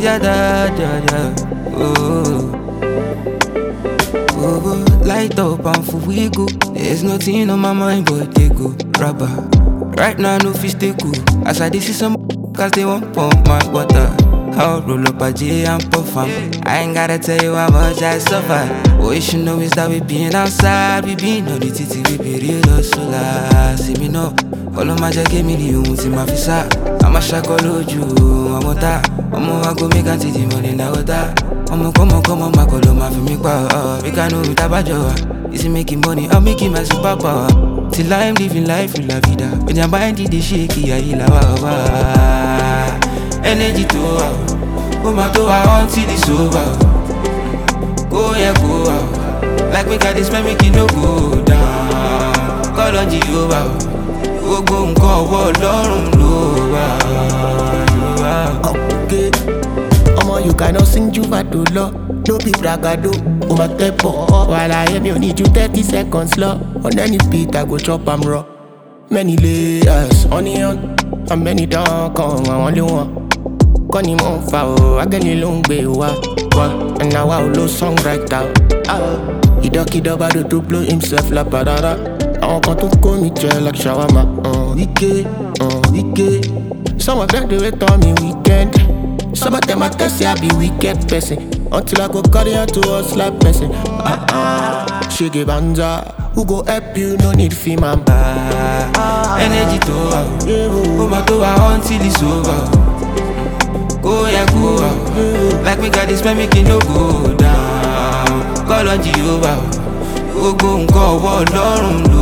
yeah, oh. Oh, light up and for we go. There's nothing on my mind but they go rubber. Right now no fish they cool. As I this is some cause they won't pump my water. I'll roll up a J and puff 'em. I ain't gotta tell you how much I suffer. What you should know is that we been outside, we been on the titty, we be real solar. See me no, all of my jacket me the own in my visa. I'm a shackle you, I'm a ta. I'm a go make a titty money now that. Come on, my color, my for me, we can know with a badger. Is it making money? I'm making my superpower. Till I'm living life with la vida. When your mind is shaky, I heal a energy to out. Go my door until it's over. Go yeah, go out. Like we got this man, make it no go down. Call on Jehovah. Go and call what Lord okay. You cannot sing Juvado law. No be bragado. My tempo. While I am, you need you 30 seconds law. On any beat, I go chop am raw. Many layers, onion, and many don't come. I only one. Connie mon foul, I get a long way. And now I will lose song right now. He ducky double to blow himself la parada. I want to call me chair like shawarma. Wicked. Some of them do it on me weekend. Some of them I test I be wicked person. Until I go carry her to a slap person. Shiggy Banza, who go help you, no need fee man. Energy to out. Go my door until it's over. Go yeah, go out. Like we got this man, make it no go down. Call on Jehovah. Go and call what Lord